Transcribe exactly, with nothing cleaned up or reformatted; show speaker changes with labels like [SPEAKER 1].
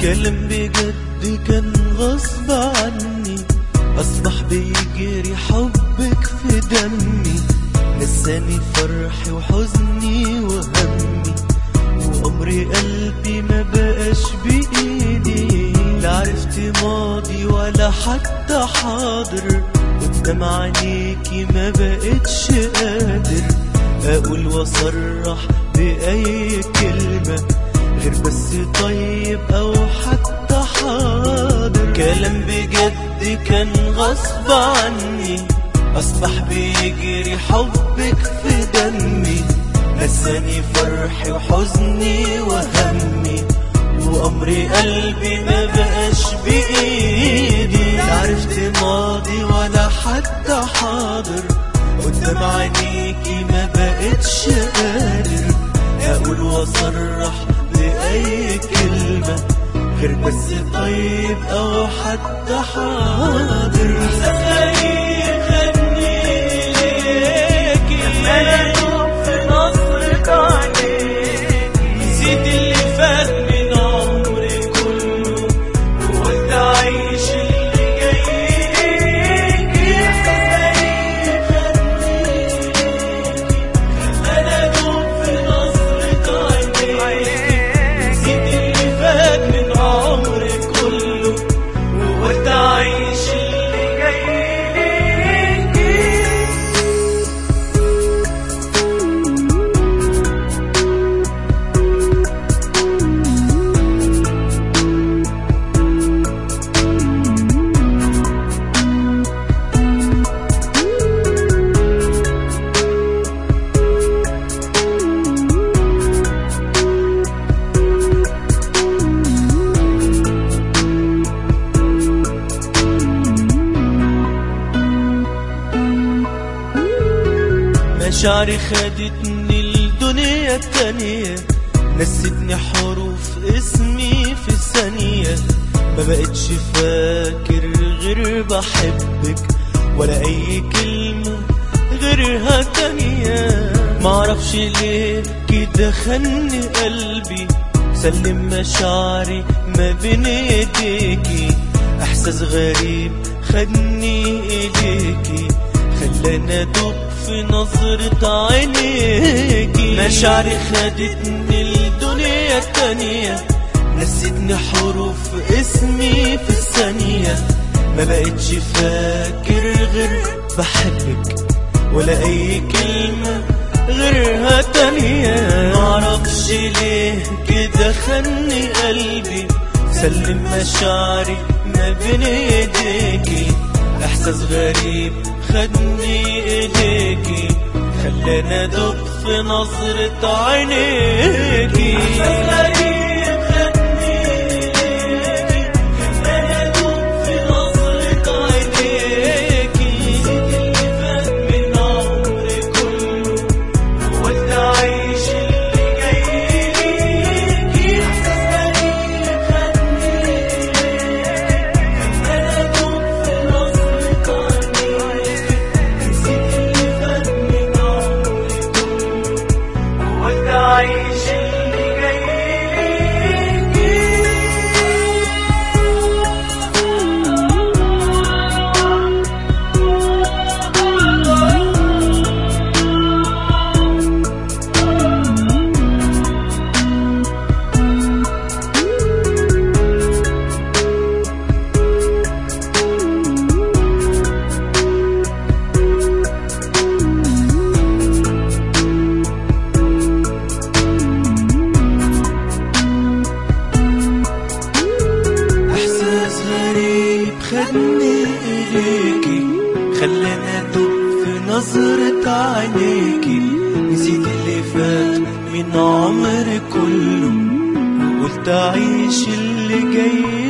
[SPEAKER 1] كلام بجد كان غصب عني، أصبح بيجري حبك في دمي، نساني فرحي وحزني وهمي، وأمري قلبي ما بقاش بإيدي، لا عرفت ماضي ولا حتى حاضر، قدام عينيكي ما بقتش قادر أقول وأصرح بأي كلمة غير بس طيب أو حتى حاضر. كلام بجد كان غصب عني، أصبح بيجري حبك في دمي، نساني فرحي وحزني وهمي، وأمري قلبي ما بقاش بإيدي، لا عرفت ماضي ولا حتى حاضر، قدام عينيكي ما بقتش قادر أقول وأصرح بأي كلمة غير بس طيب أو حتى حاضر. إحساس غريب خدني إليكي، أنا أدوب في نظرة عينيكي، نسيت اللي فات من عمري كله وقلت أعيش اللي جاي ليكي. إحساس غريب خدني إليكي، أنا أدوب في نظرة عينيكي، نسيت اللي فات من عمري كله وقلت أعيش اللي جاي ليكي. مشاعري خدتني الدنيا التانية، نسيتني حروف اسمي في ثانية، ما بقتش فاكر غير بحبك ولا أي كلمة غيرها تانية، معرفش ليه كده خني قلبي، سلم مشاعري ما بين ايديكي، إحساس غريب خدني إليكي، خلاني أدوب في نظرة عينيكي. مشاعري خدتني الدنيا التانية، نسيتني حروف اسمي في الثانية، ما بقتش فاكر غير بحبك ولا أي كلمة غيرها تانية، معرفش ليه كده خني قلبي، سلم مشاعري ما بين ايديكي، إحساس غريب خدني إليكي، خلاني أدوب في نظرة عينيكي. إحساس غريب خدني إليكي، خلاني أدوب في نظرة عينيكي، نسيت اللي فات من عمري كله وقلت أعيش اللي جاي ليكي. إحساس غريب خدني إليكي، خلاني أدوب في نظرة عينيكي، نسيت اللي فات من عمري كله وقلت أعيش اللي جاي ليكي. إحساس غريب خدني إليكي، خلاني أدوب في نظرة عينيكي، نسيت اللي فات من عمري كله وقلت أعيش اللي جاي